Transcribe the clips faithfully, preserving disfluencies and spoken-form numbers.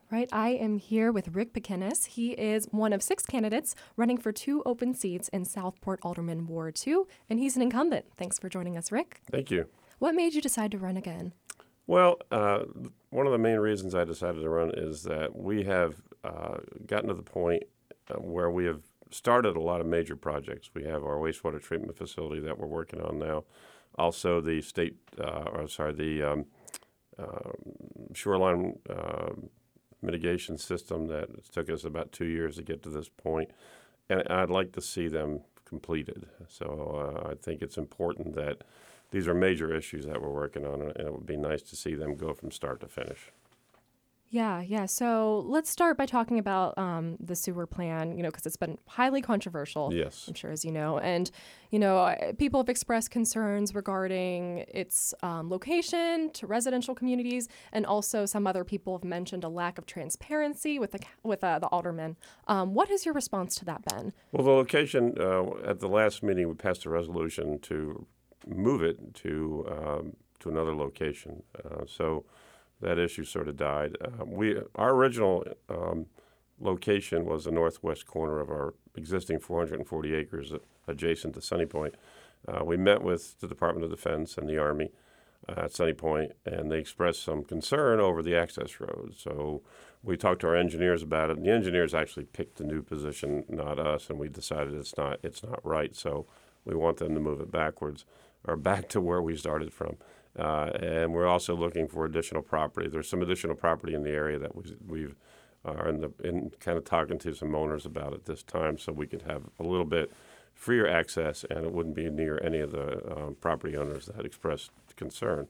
Right, I am here with Rick Pekenis. He is one of six candidates running for two open seats in Southport Alderman Ward two, and he's an incumbent. Thanks for joining us, Rick. Thank you. What made you decide to run again? Well, uh, one of the main reasons I decided to run is that we have uh, gotten to the point uh, where we have started a lot of major projects. We have our wastewater treatment facility that we're working on now. Also, the state, uh, or sorry, the um, uh, shoreline uh, mitigation system that took us about two years to get to this point, and I'd like to see them completed. So uh, I think it's important that these are major issues that we're working on, and it would be nice to see them go from start to finish. Yeah, yeah. So let's start by talking about um, the sewer plan, you know, because it's been highly controversial. Yes. I'm sure, as you know. And, you know, people have expressed concerns regarding its um, location to residential communities. And also some other people have mentioned a lack of transparency with the with uh, the aldermen. Um, what has your response to that been? Well, the location, uh, at the last meeting, we passed a resolution to move it to, um, to another location. Uh, so that issue sort of died. Uh, we our original um, location was the northwest corner of our existing four hundred forty acres adjacent to Sunny Point. Uh, we met with the Department of Defense and the Army uh, at Sunny Point, and they expressed some concern over the access road. So we talked to our engineers about it, and the engineers actually picked the new position, not us, and we decided it's not it's not right. So we want them to move it backwards or back to where we started from. Uh, and we're also looking for additional property. There's some additional property in the area that we, we've are in the in kind of talking to some owners about at this time, so we could have a little bit freer access, and it wouldn't be near any of the um, property owners that expressed concern.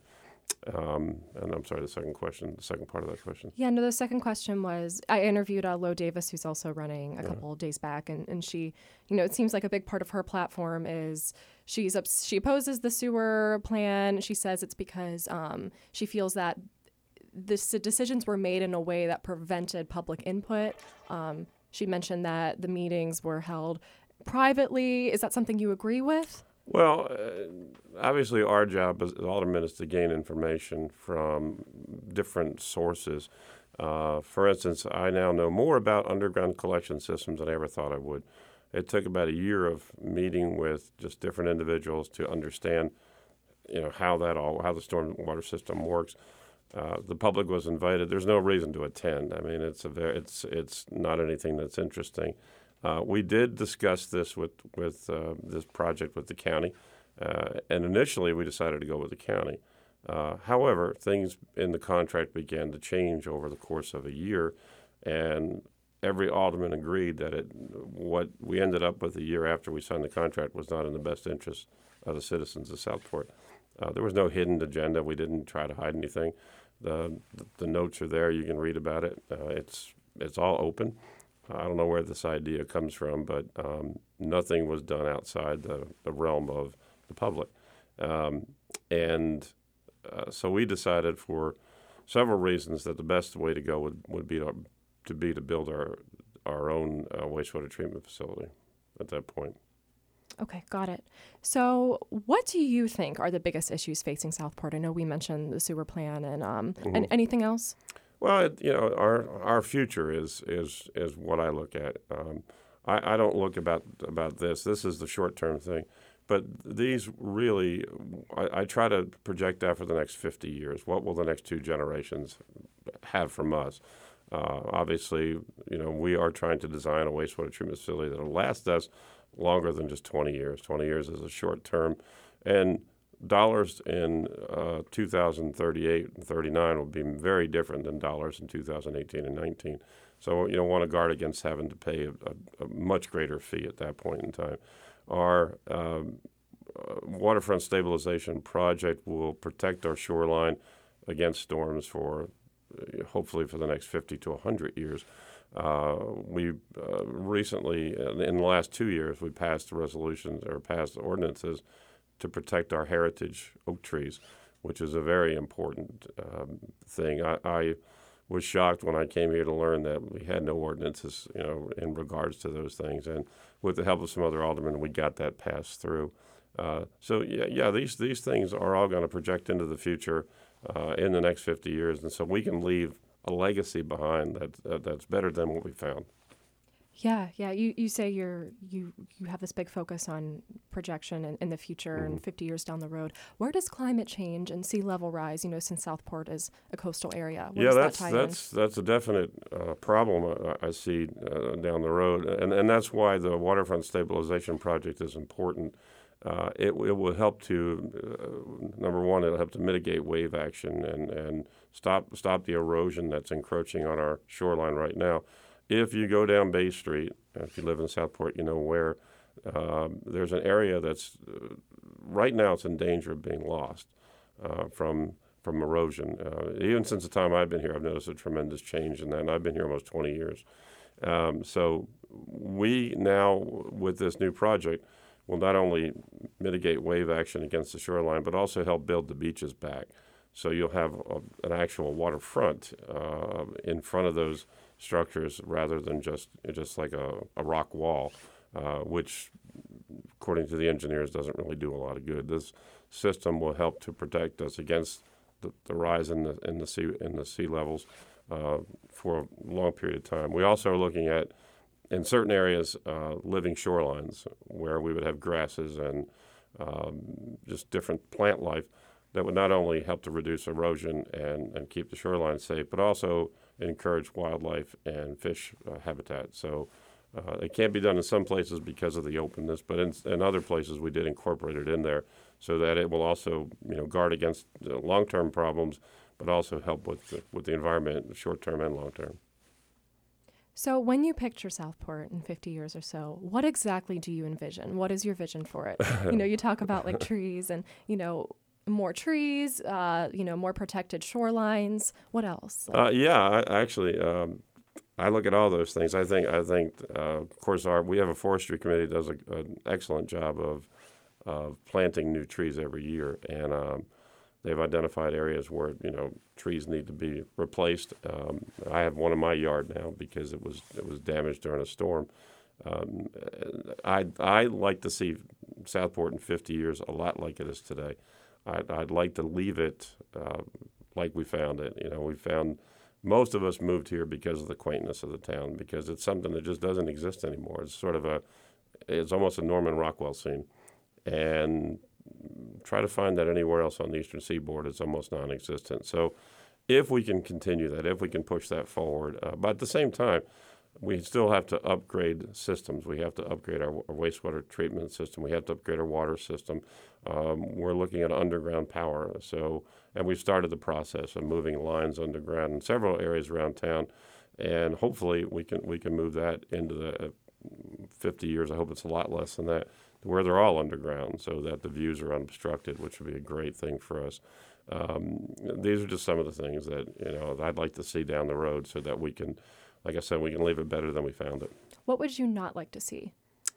Um, and I'm sorry, the second question, the second part of that question. Yeah, no, the second question was, I interviewed uh, Lo Davis, who's also running a Yeah. couple of days back, and, and she, you know, it seems like a big part of her platform is she's ups- she opposes the sewer plan. She says it's because um, she feels that the s- decisions were made in a way that prevented public input. Um, she mentioned that the meetings were held privately. Is that something you agree with? Well, uh, obviously our job as aldermen is to gain information from different sources. Uh, for instance, I now know more about underground collection systems than I ever thought I would. It took about a year of meeting with just different individuals to understand, you know, how that all, how the stormwater system works. Uh, the public was invited. There's no reason to attend. I mean, it's a very, it's it's not anything that's interesting. Uh, we did discuss this with with uh, this project with the county, uh, and initially we decided to go with the county. Uh, however, things in the contract began to change over the course of a year, and every alderman agreed that it what we ended up with a year after we signed the contract was not in the best interest of the citizens of Southport. Uh, there was no hidden agenda. We didn't try to hide anything. The the, the notes are there. You can read about it. Uh, it's it's all open. I don't know where this idea comes from, but um, nothing was done outside the, the realm of the public. Um, and uh, so we decided for several reasons that the best way to go would, would be to, to be to build our, our own uh, wastewater treatment facility at that point. Okay, got it. So what do you think are the biggest issues facing Southport? I know we mentioned the sewer plan and, um, Mm-hmm. and anything else? Well, it, you know, our our future is is is what I look at. Um, I, I don't look about about this. This is the short term thing, but these really, I, I try to project out for the next fifty years. What will the next two generations have from us? Uh, obviously, you know, we are trying to design a wastewater treatment facility that will last us longer than just twenty years. twenty years is a short term, and dollars in uh, two thousand thirty-eight and thirty-nine will be very different than dollars in two thousand eighteen and nineteen. So you don't want to guard against having to pay a, a, a much greater fee at that point in time. Our um, uh, waterfront stabilization project will protect our shoreline against storms for uh, hopefully for the next fifty to one hundred years. Uh, we uh, recently, in the last two years, we passed resolutions or passed ordinances to protect our heritage oak trees, which is a very important um, thing. I, I was shocked when I came here to learn that we had no ordinances, you know, in regards to those things. And with the help of some other aldermen, we got that passed through. Uh, so yeah, yeah, these these things are all going to project into the future uh, in the next fifty years, and so we can leave a legacy behind that, that that's better than what we found. Yeah, yeah. You, you say you're you you have this big focus on projection in, in the future Mm-hmm. and fifty years down the road. Where does climate change and sea level rise? You know, since Southport is a coastal area, where Yeah, does that's that tie that's that's a definite uh, problem I, I see uh, down the road, and and that's why the waterfront stabilization project is important. Uh, it it will help to uh, number one, it'll help to mitigate wave action and and stop stop the erosion that's encroaching on our shoreline right now. If you go down Bay Street, if you live in Southport, you know where um, there's an area that's uh, right now it's in danger of being lost uh, from from erosion. Uh, even since the time I've been here, I've noticed a tremendous change in that, and I've been here almost twenty years. Um, so we now, with this new project, will not only mitigate wave action against the shoreline, but also help build the beaches back. So you'll have a, an actual waterfront uh, in front of those structures rather than just just like a, a rock wall, uh, which, according to the engineers, doesn't really do a lot of good. This system will help to protect us against the, the rise in the in the sea in the sea levels uh, for a long period of time. We also are looking at, in certain areas, uh, living shorelines where we would have grasses and um, just different plant life that would not only help to reduce erosion and, and keep the shoreline safe, but also encourage wildlife and fish uh, habitat. So uh, it can't be done in some places because of the openness, but in, in other places we did incorporate it in there so that it will also, you know, guard against uh, long-term problems, but also help with the, with the environment short-term and long-term. So when you picture Southport in fifty years or so, what exactly do you envision? What is your vision for it? You know, you talk about like trees and, you know, more trees, uh, you know, more protected shorelines. What else? Like, Uh, yeah, I, actually, um, I look at all those things. I think, I think, uh, of course, our we have a forestry committee that does a, an excellent job of of planting new trees every year, and um, they've identified areas where you know trees need to be replaced. Um, I have one in my yard now because it was it was damaged during a storm. Um, I I like to see Southport in fifty years a lot like it is today. I'd, I'd like to leave it uh, like we found it. You know, we found most of us moved here because of the quaintness of the town, because it's something that just doesn't exist anymore. It's sort of a, it's almost a Norman Rockwell scene, and try to find that anywhere else on the Eastern Seaboard, it's almost non-existent. So, if we can continue that, if we can push that forward, uh, but at the same time, we still have to upgrade systems. We have to upgrade our, our wastewater treatment system. We have to upgrade our water system. Um, we're looking at underground power. So, and we've started the process of moving lines underground in several areas around town, and hopefully we can we can move that into the uh, fifty years. I hope it's a lot less than that, where they're all underground, so that the views are unobstructed, which would be a great thing for us. Um, these are just some of the things that you know I'd like to see down the road, so that we can. Like I said, we can leave it better than we found it. what would you not like to see?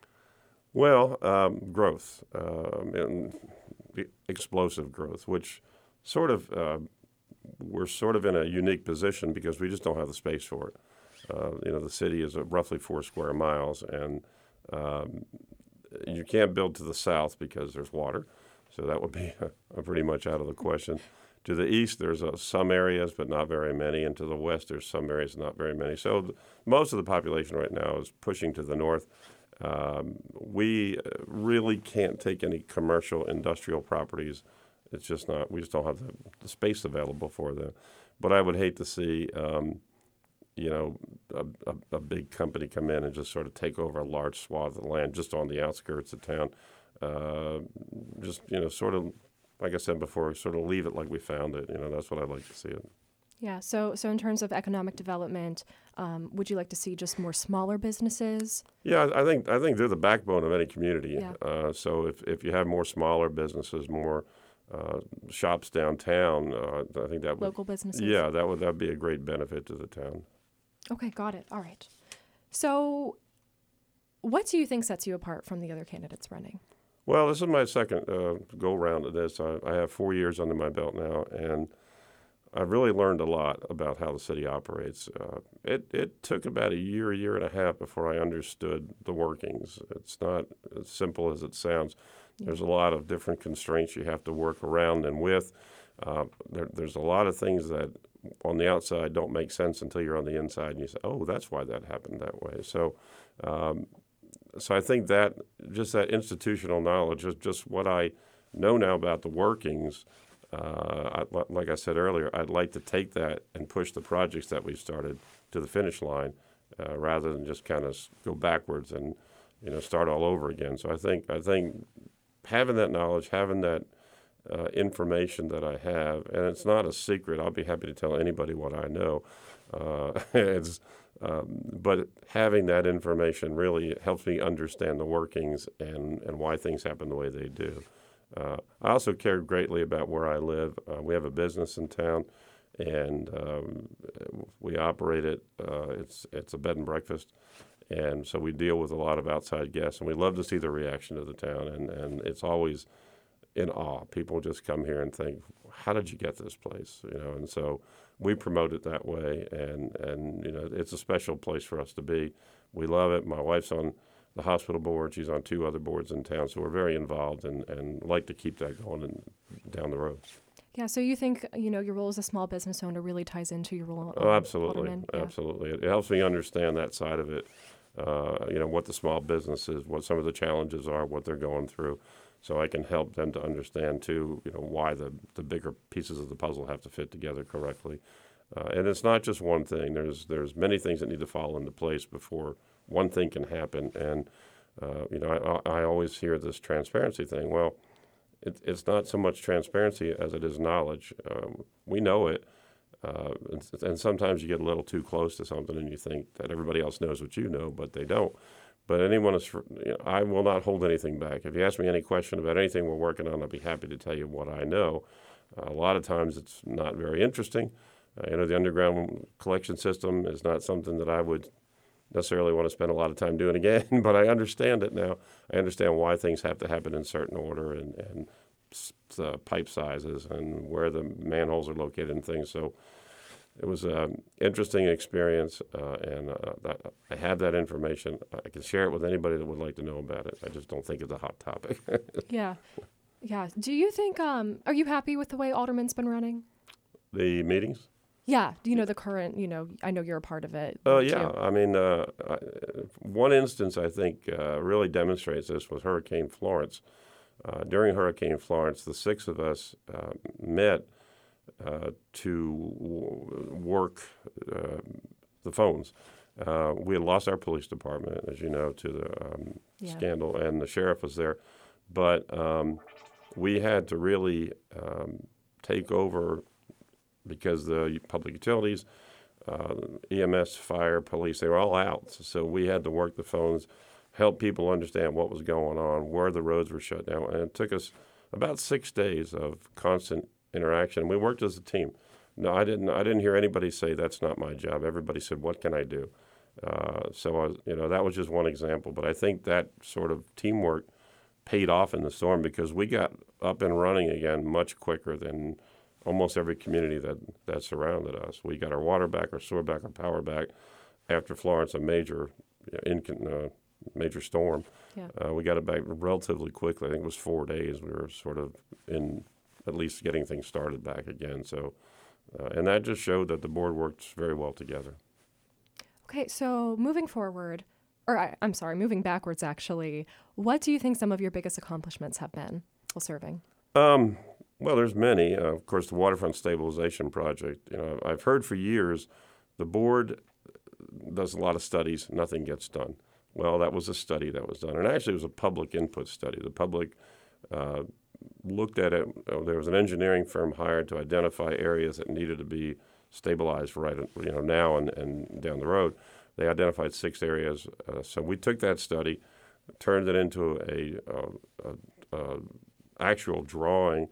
Well, um, growth, um, and explosive growth, which sort of uh, we're sort of in a unique position because we just don't have the space for it. Uh, you know, the city is uh, roughly four square miles, and um, you can't build to the south because there's water, so that would be uh, pretty much out of the question. To the east, there's uh, some areas, but not very many. And to the west, there's some areas, not very many. So th- most of the population right now is pushing to the north. Um, we really can't take any commercial industrial properties. It's just not, we just don't have the, the space available for them. But I would hate to see, um, you know, a, a, a big company come in and just sort of take over a large swath of land just on the outskirts of town. Uh, just, you know, sort of, like I said before, sort of leave it like we found it. You know, that's what I'd like to see it. Yeah. So, so in terms of economic development, um, would you like to see just more smaller businesses? Yeah, I think I think they're the backbone of any community. Yeah. Uh, so if if you have more smaller businesses, more uh, shops downtown, uh, I think that would Local businesses? Yeah, that would that be a great benefit to the town. Okay, got it. All right. So, what do you think sets you apart from the other candidates running? Well, this is my second uh, go round of this. I, I have four years under my belt now, and I've really learned a lot about how the city operates. Uh, it, it took about a year, a year and a half before I understood the workings. It's not as simple as it sounds. There's a lot of different constraints you have to work around and with. Uh, there, there's a lot of things that on the outside don't make sense until you're on the inside and you say, oh, that's why that happened that way. So, um, so I think that just that institutional knowledge is just what I know now about the workings. Uh, I, like I said earlier, I'd like to take that and push the projects that we've started to the finish line uh, rather than just kind of go backwards and, you know, start all over again. So I think I think having that knowledge, having that uh, information that I have, and it's not a secret. I'll be happy to tell anybody what I know. Uh, it's um, but having that information really helps me understand the workings and, and why things happen the way they do. Uh, I also care greatly about where I live. Uh, we have a business in town, and um, we operate it. Uh, it's it's a bed and breakfast, and so we deal with a lot of outside guests, and we love to see the reaction of the town, and, and it's always in awe. People just come here and think, how did you get this place? You know, and so we promote it that way, and, and you know, it's a special place for us to be. We love it. My wife's on the hospital board. She's on two other boards in town, so we're very involved and, and like to keep that going and down the road. Yeah, so you think, you know, your role as a small business owner really ties into your role? Oh, absolutely, yeah. absolutely. It, it helps me understand that side of it, uh, you know, what the small business is, what some of the challenges are, what they're going through, so I can help them to understand, too, you know, why the, the bigger pieces of the puzzle have to fit together correctly. Uh, and it's not just one thing. There's there's many things that need to fall into place before one thing can happen. And, uh, you know, I, I always hear this transparency thing. Well, it, it's not so much transparency as it is knowledge. Um, we know it. Uh, and, and sometimes you get a little too close to something and you think that everybody else knows what you know, but they don't. But anyone is, you know, I will not hold anything back. If you ask me any question about anything we're working on, I'll be happy to tell you what I know. Uh, a lot of times it's not very interesting. Uh, you know, the underground collection system is not something that I would necessarily want to spend a lot of time doing again, but I understand it now. I understand why things have to happen in certain order and, and uh, pipe sizes and where the manholes are located and things. So it was an interesting experience, uh, and uh, that, I have that information. I can share it with anybody that would like to know about it. I just don't think it's a hot topic. yeah. Yeah. Do you think, um, are you happy with the way Alderman's been running? The meetings? Yeah. Do you know the current, you know, I know you're a part of it. Oh, uh, yeah. Too. I mean, uh, I, one instance I think uh, really demonstrates this was Hurricane Florence. Uh, during Hurricane Florence, the six of us uh, met uh, to w- work uh, the phones. Uh, we had lost our police department, as you know, to the um, yeah. scandal, and the sheriff was there. But um, we had to really um, take over because the public utilities, uh, E M S, fire, police, they were all out. So we had to work the phones, help people understand what was going on, where the roads were shut down. And it took us about six days of constant interaction. We worked as a team. No, I didn't I didn't hear anybody say, that's not my job. Everybody said, what can I do? Uh, so, I was, you know, that was just one example. But I think that sort of teamwork paid off in the storm because we got up and running again much quicker than almost every community that, that surrounded us. We got our water back, our sewer back, our power back. After Florence, a major you know, in, uh, major storm, yeah. uh, we got it back relatively quickly. I think it was four days. We were sort of in at least getting things started back again. So, uh, and that just showed that the board worked very well together. Okay, so moving forward, or I, I'm sorry, moving backwards actually, what do you think some of your biggest accomplishments have been while serving? Um, well, there's many. Uh, of course, the Waterfront Stabilization Project. You know, I've heard for years the board does a lot of studies, nothing gets done. Well, that was a study that was done, and actually it was a public input study. The public uh, looked at it. Uh, there was an engineering firm hired to identify areas that needed to be stabilized right, you know, now and, and down the road. They identified six areas. Uh, so we took that study, turned it into a, uh, a, a actual drawing,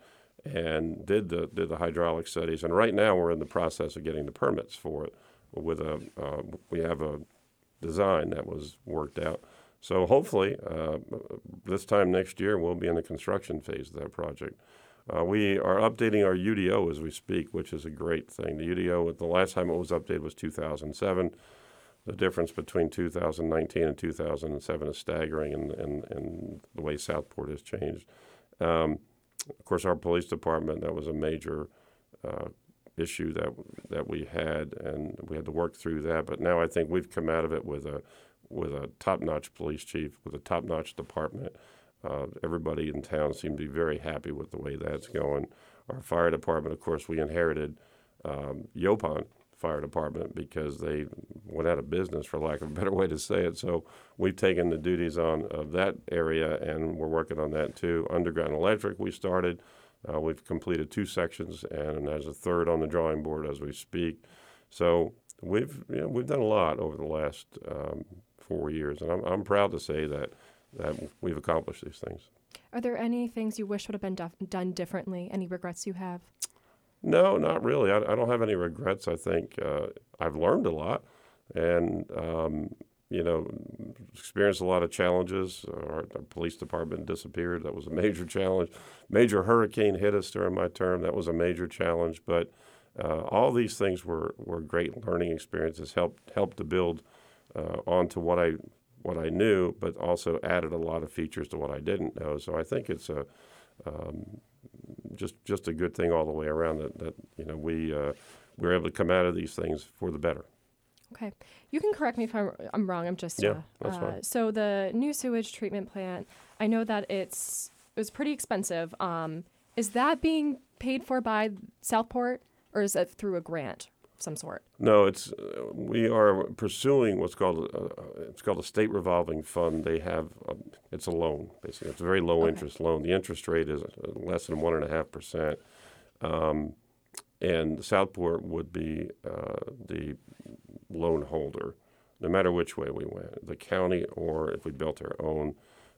and did the did the hydraulic studies. And right now we're in the process of getting the permits for it. With a uh, we have a design that was worked out. So hopefully uh, this time next year we'll be in the construction phase of that project. Uh, we are updating our U D O as we speak, which is a great thing. The U D O, the last time it was updated was two thousand seven. The difference between two thousand nineteen and two thousand seven is staggering in, in, in the way Southport has changed. Um, of course, our police department, that was a major uh, issue that that we had, and we had to work through that. But now I think we've come out of it with a with a top-notch police chief, with a top-notch department. Uh, everybody in town seemed to be very happy with the way that's going. Our fire department, of course, we inherited um, Yopon Fire Department because they went out of business, for lack of a better way to say it. So we've taken the duties on of that area, and we're working on that too. Underground electric, we started. Uh, we've completed two sections, and there's a third on the drawing board as we speak. So we've you know, we've done a lot over the last um, four years, and I'm I'm proud to say that that we've accomplished these things. Are there any things you wish would have been def- done differently? Any regrets you have? No, not really. I, I don't have any regrets. I think uh, I've learned a lot, and um, you know, experienced a lot of challenges. Our, our police department disappeared. That was a major challenge. Major hurricane hit us during my term. That was a major challenge. But uh, all these things were, were great learning experiences. Helped helped to build uh, onto what I what I knew, but also added a lot of features to what I didn't know. So I think it's a um, just just a good thing all the way around. That, that you know we uh, we were able to come out of these things for the better. Okay. You can correct me if I'm, I'm wrong. I'm just, Yeah, uh, that's uh, fine. So the new sewage treatment plant, I know that it's it was pretty expensive. Um, is that being paid for by Southport, or is it through a grant of some sort? No, it's uh, we are pursuing what's called a, uh, it's called a state revolving fund. They have a, it's a loan basically. It's a very low Okay. interest loan. The interest rate is less than one and a half percent, um, and Southport would be uh, the loan holder, no matter which way we went, the county or if we built our own.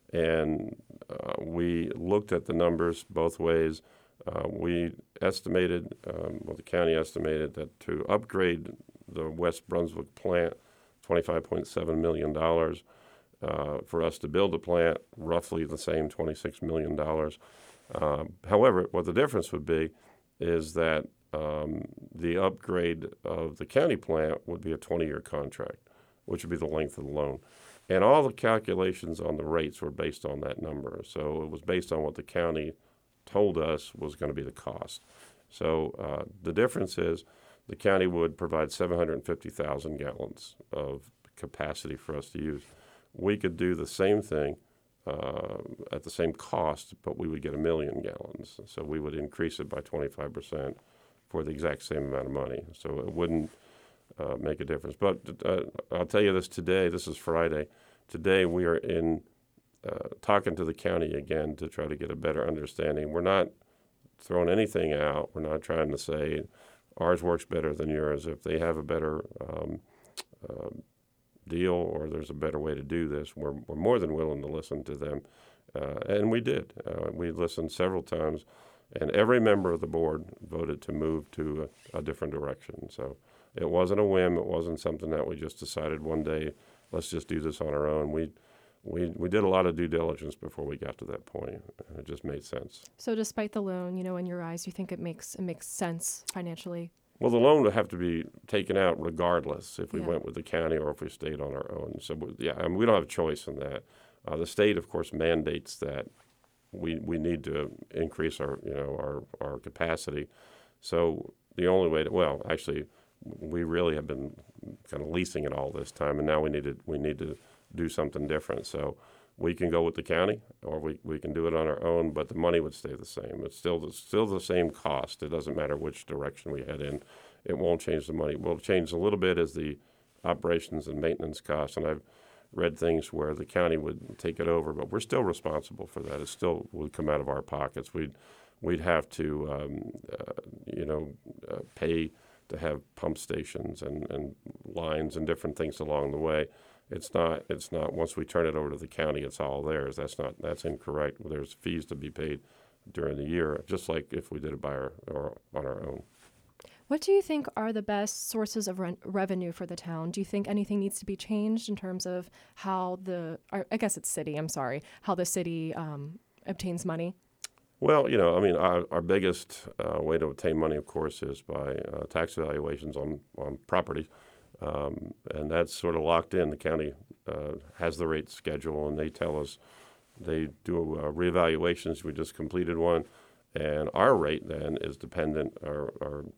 And uh, we looked at the numbers both ways. Uh, we estimated, um, well, the county estimated that to upgrade the West Brunswick plant, twenty-five point seven million dollars. Uh, for us to build a plant, roughly the same twenty-six million dollars. Uh, however, what the difference would be is that um, the upgrade of the county plant would be a twenty-year contract, which would be the length of the loan. And all the calculations on the rates were based on that number. So it was based on what the county told us was going to be the cost. So uh, the difference is the county would provide seven hundred fifty thousand gallons of capacity for us to use. We could do the same thing uh, at the same cost, but we would get a million gallons. So we would increase it by twenty-five percent for the exact same amount of money. So it wouldn't uh, make a difference. But uh, I'll tell you this today, this is Friday. Today we are in uh, talking to the county again to try to get a better understanding. We're not throwing anything out. We're not trying to say ours works better than yours. If they have a better um, uh, deal or there's a better way to do this, we're, we're more than willing to listen to them. Uh, and we did. Uh, we listened several times. And every member of the board voted to move to a, a different direction. So it wasn't a whim. It wasn't something that we just decided one day, let's just do this on our own. We we we did a lot of due diligence before we got to that point. And it just made sense. So despite the loan, you know, in your eyes, you think it makes it makes sense financially? Well, the loan would have to be taken out regardless if we Yeah. went with the county or if we stayed on our own. So, we, yeah, I mean, we don't have a choice in that. Uh, the state, of course, mandates that we we need to increase our you know our, our capacity. So the only way to well actually we really have been kind of leasing it all this time, and now we need to we need to do something different. So we can go with the county, or we, we can do it on our own, but the money would stay the same. It's still the, still the same cost. It doesn't matter which direction we head in. It won't change the money. It will change a little bit as the operations and maintenance costs, and I've read things where the county would take it over, but we're still responsible for that. It still would come out of our pockets. We'd we'd have to um, uh, you know uh, pay to have pump stations and, and lines and different things along the way. It's not it's not once we turn it over to the county, it's all theirs. That's not that's incorrect. There's fees to be paid during the year, just like if we did it by our or on our own. What do you think are the best sources of rent revenue for the town? Do you think anything needs to be changed in terms of how the, or I guess it's city, I'm sorry, how the city um, obtains money? Well, you know, I mean, our, our biggest uh, way to obtain money, of course, is by uh, tax valuations on, on property. Um, and that's sort of locked in. The county uh, has the rate schedule, and they tell us they do uh, reevaluations. We just completed one. And our rate then is dependent, our, our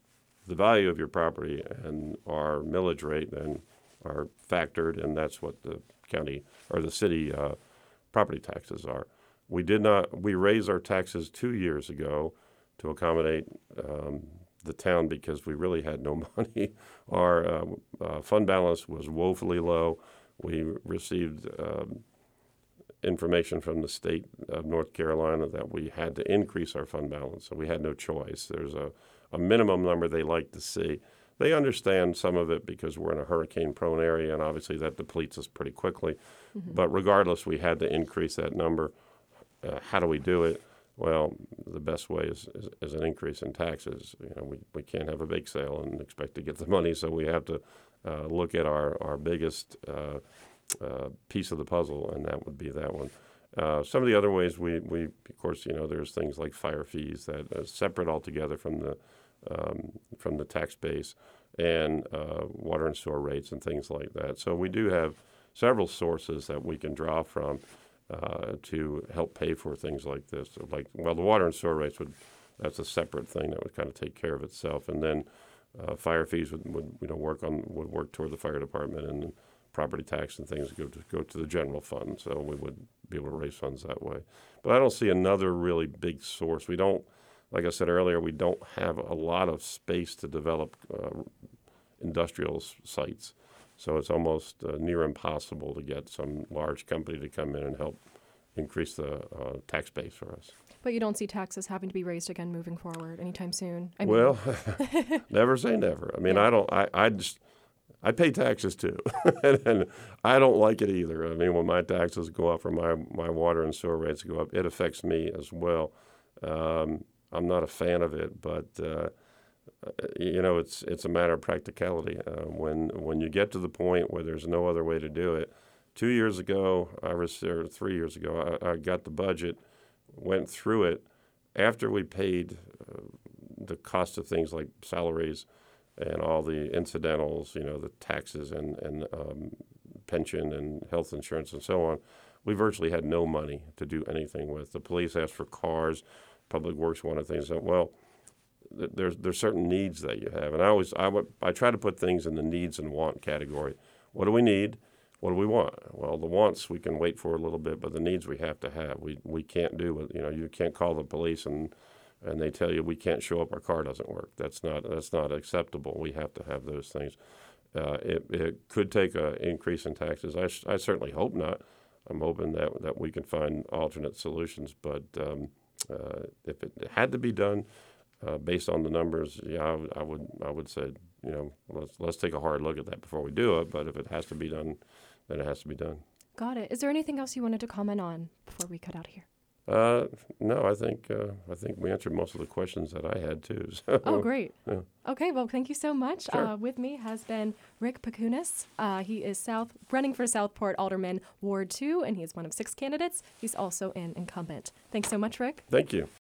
the value of your property and our millage rate then are factored, and that's what the county or the city uh, property taxes are. We did not. We raised our taxes two years ago to accommodate um, the town because we really had no money. Our uh, uh, fund balance was woefully low. We received um, information from the state of North Carolina that we had to increase our fund balance, so we had no choice. There's a, a minimum number they like to see. They understand some of it because we're in a hurricane-prone area, and obviously that depletes us pretty quickly. Mm-hmm. But regardless, we had to increase that number. Uh, how do we do it? Well, the best way is, is, is an increase in taxes. You know, we, we can't have a bake sale and expect to get the money, so we have to uh, look at our, our biggest uh, uh, piece of the puzzle, and that would be that one. Uh, some of the other ways we, we, of course, you know, there's things like fire fees that are separate altogether from the um, from the tax base, and uh, water and sewer rates and things like that. So we do have several sources that we can draw from uh, to help pay for things like this. So like, well, the water and sewer rates would that's a separate thing that would kind of take care of itself, and then uh, fire fees would, would you know work on would work toward the fire department, and property tax and things go to go to the general fund. So we would be able to raise funds that way. But I don't see another really big source. We don't. Like I said earlier, we don't have a lot of space to develop uh, industrial s- sites. So it's almost uh, near impossible to get some large company to come in and help increase the uh, tax base for us. But you don't see taxes having to be raised again moving forward anytime soon? I mean, well, never say never. I mean, yeah. I don't, I, I just, I pay taxes too. and, and I don't like it either. I mean, when my taxes go up or my, my water and sewer rates go up, it affects me as well. Um, I'm not a fan of it, but uh, you know, it's it's a matter of practicality. Uh, when when you get to the point where there's no other way to do it, two years ago, I was or three years ago, I, I got the budget, went through it. After we paid uh, the cost of things like salaries and all the incidentals, you know, the taxes and and um, pension and health insurance and so on, we virtually had no money to do anything with. The police asked for cars. Public Works wanted things. So, well, th- there's there's certain needs that you have, and I always I would I try to put things in the needs and want category. What do we need? What do we want? Well, the wants we can wait for a little bit, but the needs we have to have. We we can't do it. You know, you can't call the police and and they tell you we can't show up. Our car doesn't work. That's not that's not acceptable. We have to have those things. Uh, it it could take an increase in taxes. I I certainly hope not. I'm hoping that that we can find alternate solutions, but. Um, Uh, if it had to be done uh, based on the numbers, yeah, I, w- I would I would say, you know, let's let's take a hard look at that before we do it. But if it has to be done, then it has to be done. Got it. Is there anything else you wanted to comment on before we cut out here? Uh, no, I think uh, I think we answered most of the questions that I had too. So, oh, great. Yeah. Okay, well, thank you so much. Sure. Uh, with me has been Rick Pacunas. Uh, he is South running for Southport Alderman Ward two, and he is one of six candidates. He's also an incumbent. Thanks so much, Rick. Thank you.